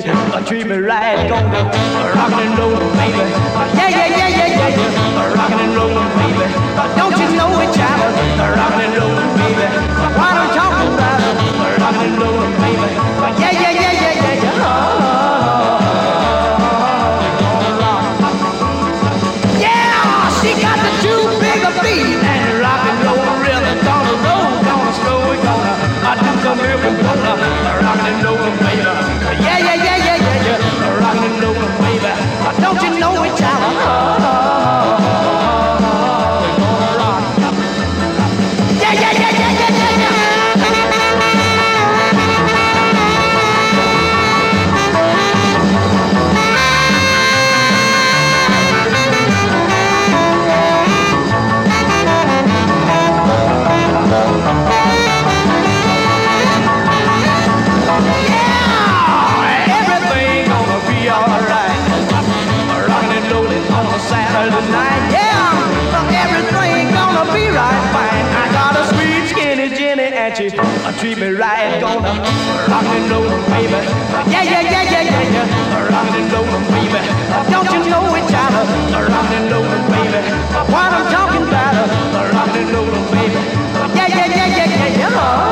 you treat me right. Gonna rock and roll, baby. Yeah, yeah, yeah, yeah, yeah, yeah. Rock and roll, baby. Don't you know it, child? Rock and roll, baby. What I'm talking about? Rock and roll, baby. Yeah, yeah, yeah, yeah, yeah, yeah. Yeah, she got the two bigger beat and rock and roll rhythm. Gonna roll, gonna slow it, gonna do some rhythm, gonna rock and roll, baby. Yeah, yeah, yeah, yeah, yeah, yeah. Rock and roll, baby. Don't you know it, child? Saturday night, yeah, everything gonna be right fine. I got a sweet skinny Jenny and she treat me right. Gonna rock and roll, baby. Yeah, yeah, yeah, yeah, yeah, yeah. Rock and roll, baby. Don't you know it, child? Rock and roll, baby. What I'm talking about? Rock and roll, baby. Yeah, yeah, yeah, yeah, yeah, yeah.